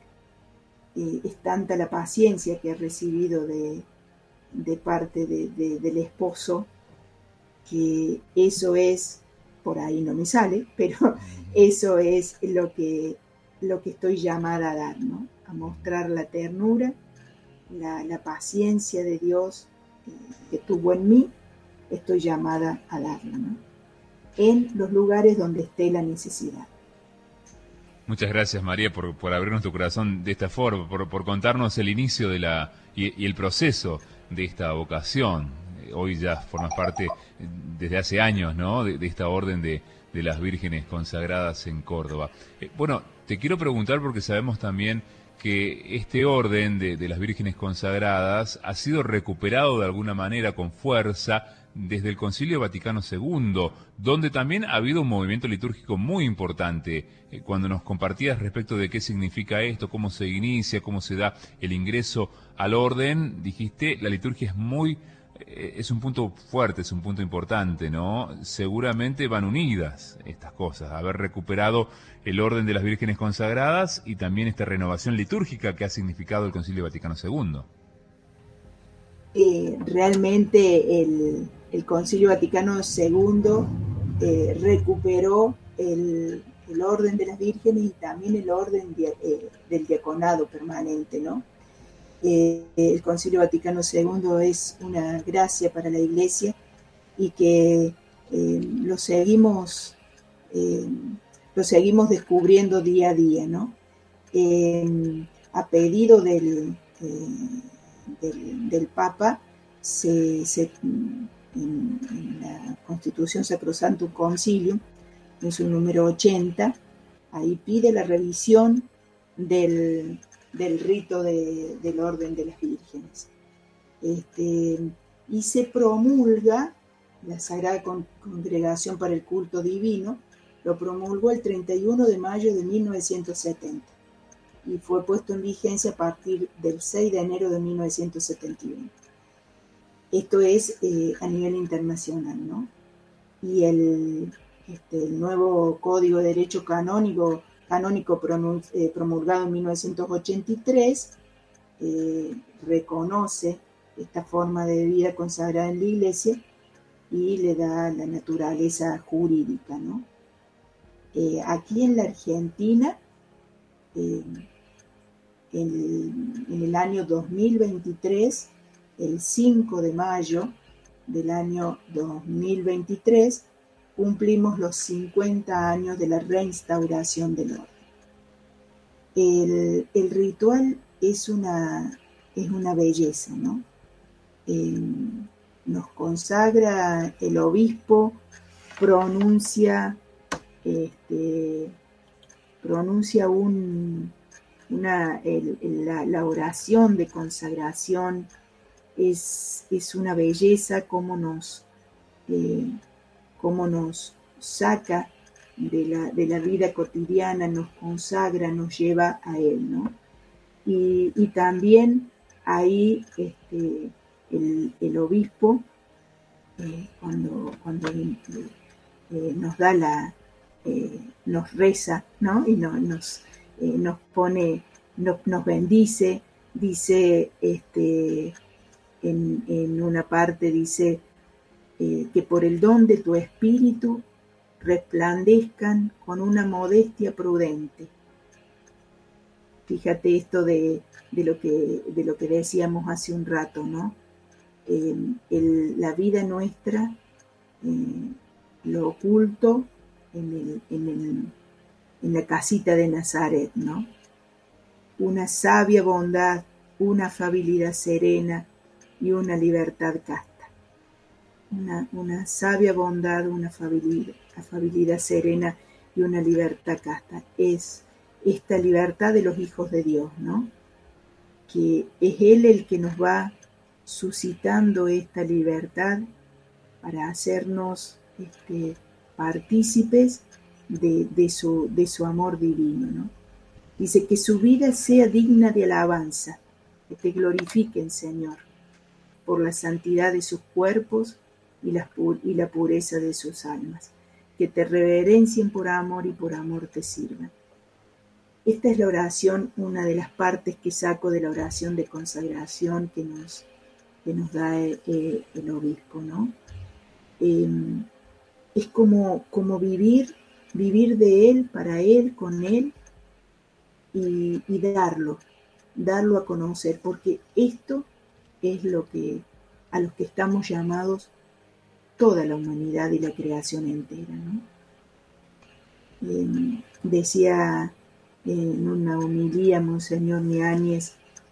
eh, es tanta la paciencia que he recibido de, de parte de, de, del esposo, que eso es, por ahí no me sale, pero eso es lo que, lo que estoy llamada a dar, ¿no? A mostrar la ternura, la, la paciencia de Dios eh, que tuvo en mí, estoy llamada a darla, ¿no? En los lugares donde esté la necesidad. Muchas gracias, María, por, por abrirnos tu corazón de esta forma, por, por contarnos el inicio de la y, y el proceso de esta vocación. Hoy ya formas parte desde hace años, ¿no?, de, de esta orden de, de las vírgenes consagradas en Córdoba. Eh, bueno, te quiero preguntar porque sabemos también que este orden de, de las vírgenes consagradas ha sido recuperado de alguna manera con fuerza desde el Concilio Vaticano segundo, donde también ha habido un movimiento litúrgico muy importante. Eh, cuando nos compartías respecto de qué significa esto, cómo se inicia, cómo se da el ingreso al orden, dijiste, la liturgia es muy, eh, es un punto fuerte, es un punto importante, ¿no? Seguramente van unidas estas cosas, haber recuperado el orden de las vírgenes consagradas y también esta renovación litúrgica que ha significado el Concilio Vaticano segundo. Eh, realmente el, el Concilio Vaticano segundo eh, recuperó el, el orden de las vírgenes y también el orden de, eh, del diaconado permanente, ¿no? Eh, el Concilio Vaticano segundo es una gracia para la Iglesia, y que eh, lo seguimos eh, lo seguimos descubriendo día a día, ¿no? Eh, a pedido del eh, Del, del Papa, se, se, en, en la Constitución Sacrosanctum Concilium, en su número ochenta, ahí pide la revisión del, del rito de, del Orden de las Vírgenes. Este, y se promulga, la Sagrada Con- Congregación para el Culto Divino, lo promulgó el treinta y uno de mayo de mil novecientos setenta. Y fue puesto en vigencia a partir del seis de enero de mil novecientos setenta y uno. Esto es eh, a nivel internacional, ¿no? Y el, este, el nuevo Código de Derecho Canónico, canónico eh, promulgado en mil novecientos ochenta y tres, eh, reconoce esta forma de vida consagrada en la Iglesia y le da la naturaleza jurídica, ¿no? Eh, aquí en la Argentina, eh, en, en el año dos mil veintitrés, el cinco de mayo del año dos mil veintitrés, cumplimos los cincuenta años de la reinstauración del orden. El, el ritual es una, es una belleza, ¿no? Eh, nos consagra el obispo, pronuncia, este, pronuncia un, una, el, el, la, la oración de consagración. Es, es una belleza cómo nos, eh, cómo nos saca de la, de la vida cotidiana, nos consagra, nos lleva a Él, ¿no? Y, y también ahí este, el, el obispo, eh, cuando, cuando eh, nos da la, eh, nos reza, ¿no? Y no, nos, eh, nos pone, nos, nos bendice, dice, este, en, en una parte dice, eh, que por el don de tu espíritu resplandezcan con una modestia prudente. Fíjate esto de, de, lo, que, de lo que decíamos hace un rato, ¿no? Eh, el, la vida nuestra, eh, lo oculto en, el, en, el, en la casita de Nazaret, ¿no? Una sabia bondad, una afabilidad serena y una libertad casta. Una, una sabia bondad, una afabilidad, afabilidad serena y una libertad casta. Es esta libertad de los hijos de Dios, ¿no? Que es Él el que nos va suscitando esta libertad para hacernos este, partícipes de, de, su, de su amor divino, ¿no? Dice que su vida sea digna de alabanza, que te glorifiquen, Señor, por la santidad de sus cuerpos y la, y la pureza de sus almas, que te reverencien por amor y por amor te sirvan. Esta es la oración, una de las partes que saco de la oración de consagración que nos, que nos da el, el, el obispo, ¿no? Eh, es como, como vivir, vivir de Él, para Él, con Él, y, y darlo, darlo a conocer, porque esto es lo que, a los que estamos llamados toda la humanidad y la creación entera, ¿no? Eh, decía en una homilía Monseñor Miáñez,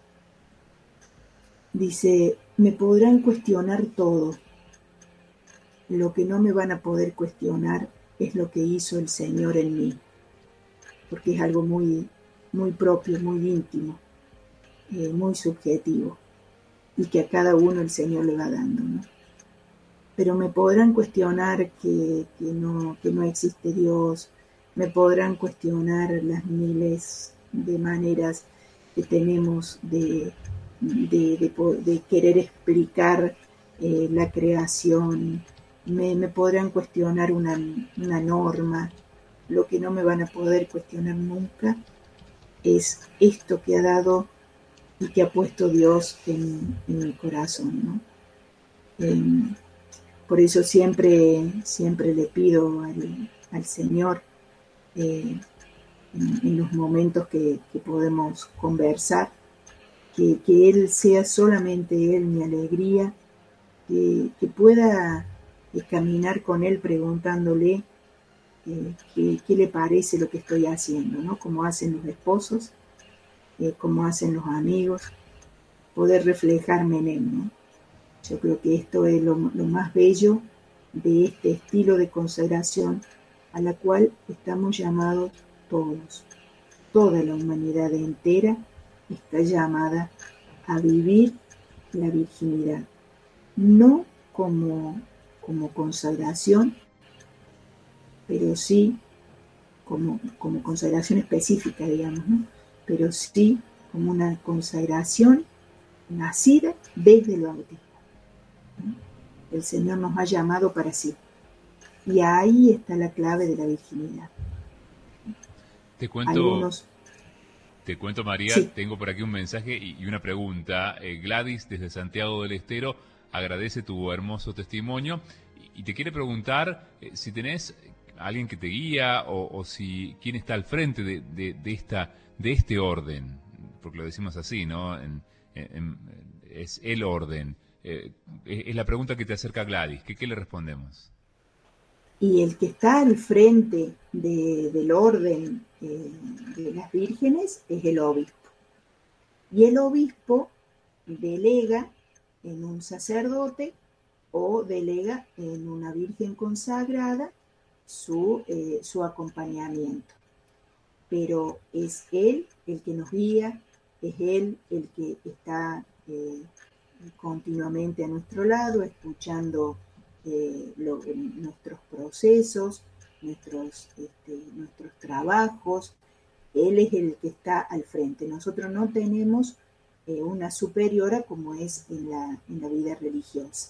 dice, me podrán cuestionar todo, lo que no me van a poder cuestionar es lo que hizo el Señor en mí, porque es algo muy, muy propio, muy íntimo, eh, muy subjetivo, y que a cada uno el Señor le va dando, ¿no? Pero me podrán cuestionar que, que, no, que no existe Dios, me podrán cuestionar las miles de maneras que tenemos de, de, de, de querer explicar eh, la creación, me, me podrán cuestionar una, una norma, lo que no me van a poder cuestionar nunca es esto que ha dado y que ha puesto Dios en, en mi corazón, ¿no? Eh, por eso siempre, siempre le pido al, al Señor, eh, en, en los momentos que, que podemos conversar, que, que Él sea solamente Él mi alegría, que, que pueda eh, caminar con Él preguntándole eh, qué, qué le parece lo que estoy haciendo, ¿no? Como hacen los esposos, eh, como hacen los amigos, poder reflejarme en Él, ¿no? Yo creo que esto es lo, lo más bello de este estilo de consagración a la cual estamos llamados todos. Toda la humanidad entera está llamada a vivir la virginidad. No como, como consagración, pero sí como, como consagración específica, digamos, ¿no? Pero sí como una consagración nacida desde el bautismo. El Señor nos ha llamado para sí, y ahí está la clave de la virginidad. Te cuento, Algunos... te cuento María, sí. Tengo por aquí un mensaje y, y una pregunta. Eh, Gladys, desde Santiago del Estero, agradece tu hermoso testimonio y, y te quiere preguntar eh, si tenés alguien que te guía o, o si quién está al frente de, de, de, esta, de este orden, porque lo decimos así, ¿no? En, en, en, es el orden. Eh, es la pregunta que te acerca Gladys. ¿Qué, qué le respondemos? Y el que está al frente de, del orden eh, de las vírgenes es el obispo. Y el obispo delega en un sacerdote o delega en una virgen consagrada su, eh, su acompañamiento. Pero es él el que nos guía, es él el que está eh, continuamente a nuestro lado, escuchando eh, lo, nuestros procesos, nuestros, este, nuestros trabajos. Él es el que está al frente. Nosotros no tenemos eh, una superiora como es en la, en la vida religiosa.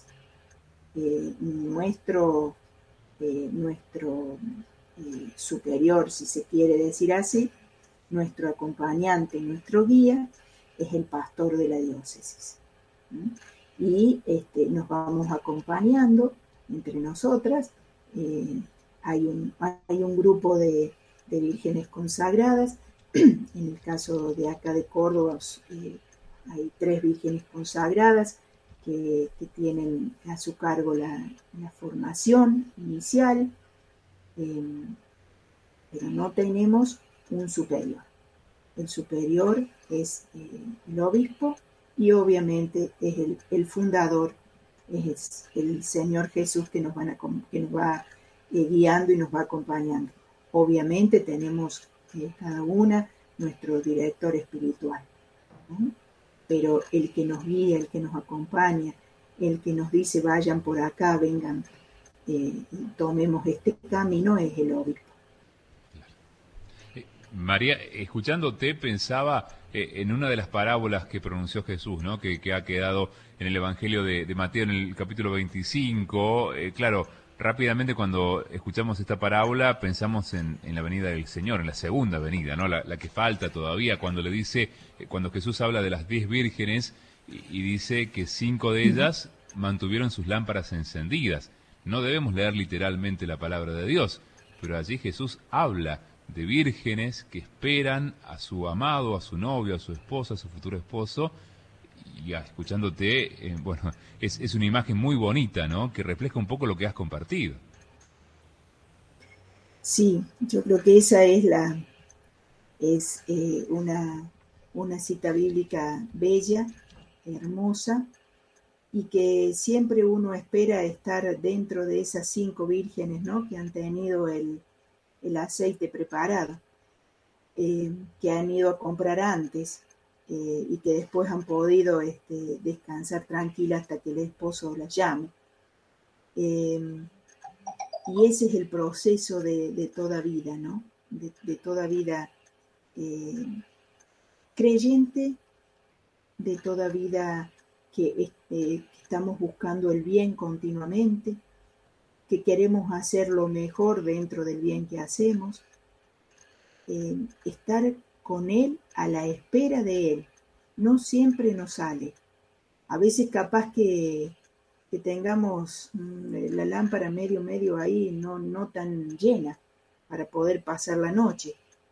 Eh, nuestro eh, nuestro eh, superior, si se quiere decir así, nuestro acompañante, nuestro guía, es el pastor de la diócesis. ¿Mm? Y este, nos vamos acompañando entre nosotras. Eh, hay, un, hay un grupo de, de vírgenes consagradas. En el caso de acá de Córdoba, eh, hay tres vírgenes consagradas que, que tienen a su cargo la, la formación inicial, eh, pero no tenemos un superior. El superior es eh, el obispo y obviamente es el, el fundador, es el Señor Jesús que nos, van a, que nos va eh, guiando y nos va acompañando. Obviamente tenemos eh, cada una nuestro director espiritual, ¿no? Pero el que nos guía, el que nos acompaña, el que nos dice vayan por acá, vengan, eh, tomemos este camino, es el obispo. María, escuchándote pensaba eh, en una de las parábolas que pronunció Jesús, ¿no? Que, que ha quedado en el Evangelio de, de Mateo en el capítulo veinticinco. Eh, claro, rápidamente cuando escuchamos esta parábola pensamos en, en la venida del Señor, en la segunda venida, ¿no? La, la que falta todavía, cuando le dice, eh, cuando Jesús habla de las diez vírgenes y, y dice que cinco de ellas mantuvieron sus lámparas encendidas. No debemos leer literalmente la palabra de Dios, pero allí Jesús habla de vírgenes que esperan a su amado, a su novio, a su esposa, a su futuro esposo. Y ya, escuchándote, eh, bueno, es, es una imagen muy bonita, ¿no? Que refleja un poco lo que has compartido. Sí, yo creo que esa es la es eh, una, una cita bíblica bella, hermosa, y que siempre uno espera estar dentro de esas cinco vírgenes, ¿no? Que han tenido el el aceite preparado, eh, que han ido a comprar antes eh, y que después han podido este, descansar tranquila hasta que el esposo las llame. Eh, y ese es el proceso de, de toda vida, ¿no? De, de toda vida eh, creyente, de toda vida que eh, estamos buscando el bien continuamente, que queremos hacer lo mejor dentro del bien que hacemos, eh, estar con Él a la espera de Él. No siempre nos sale. A veces capaz que, que tengamos mmm, la lámpara medio medio ahí, no, no tan llena para poder pasar la noche.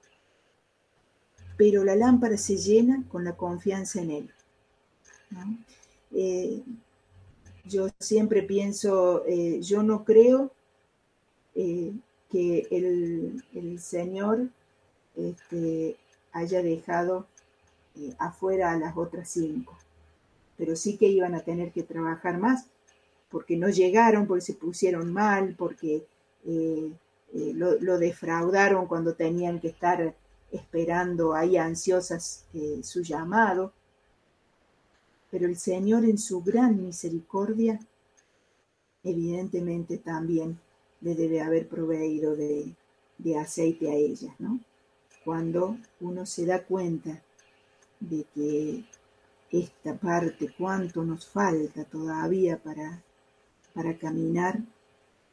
Pero la lámpara se llena con la confianza en Él, ¿no? Eh, Yo siempre pienso, eh, yo no creo eh, que el, el Señor este, haya dejado eh, afuera a las otras cinco, pero sí que iban a tener que trabajar más, porque no llegaron, porque se pusieron mal, porque eh, eh, lo, lo defraudaron cuando tenían que estar esperando ahí ansiosas eh, su llamado. Pero el Señor en su gran misericordia, evidentemente también le debe haber proveído de, de aceite a ellas, ¿no? Cuando uno se da cuenta de que esta parte, cuánto nos falta todavía para, para caminar,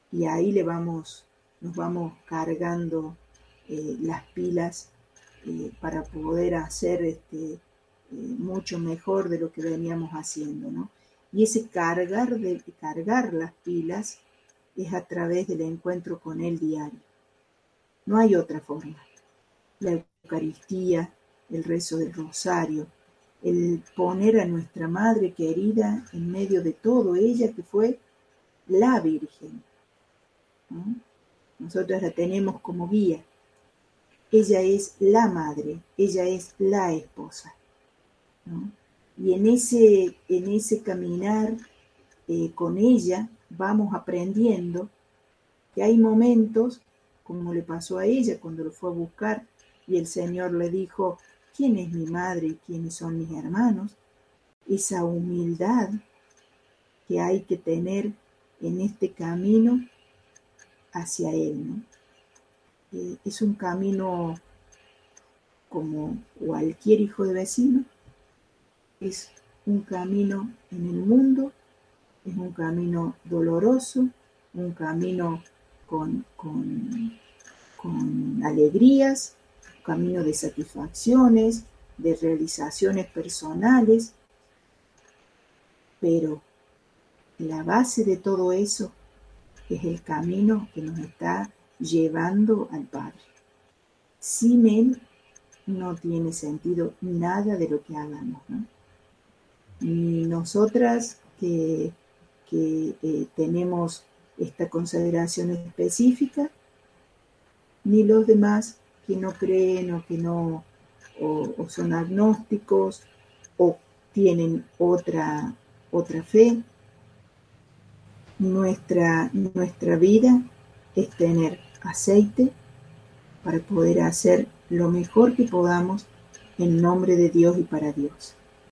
y ahí le vamos, nos vamos cargando eh, las pilas eh, para poder hacer este, eh, mucho mejor de lo que veníamos haciendo, ¿no? Y ese cargar, de, cargar las pilas es a través del encuentro con Él diario. No hay otra forma. La Eucaristía, el rezo del rosario, el poner a nuestra Madre querida en medio de todo, ella que fue la Virgen, ¿no? Nosotras la tenemos como guía. Ella es la madre, ella es la esposa, ¿no? Y en ese, en ese caminar eh, con ella vamos aprendiendo que hay momentos, como le pasó a ella cuando lo fue a buscar y el Señor le dijo, ¿quién es mi madre y quiénes son mis hermanos? Esa humildad que hay que tener en este camino hacia Él, ¿no? Eh, es un camino como cualquier hijo de vecino, es un camino en el mundo, es un camino doloroso, un camino con, con, con alegrías, un camino de satisfacciones, de realizaciones personales, pero la base de todo eso es el camino que nos está llevando al Padre. Sin Él no tiene sentido nada de lo que hagamos, ¿no? Ni nosotras que, que eh, tenemos esta consagración específica, ni los demás que no creen o que no, o, o son agnósticos o tienen otra, otra fe. Nuestra, nuestra vida es tener aceite para poder hacer lo mejor que podamos en nombre de Dios y para Dios.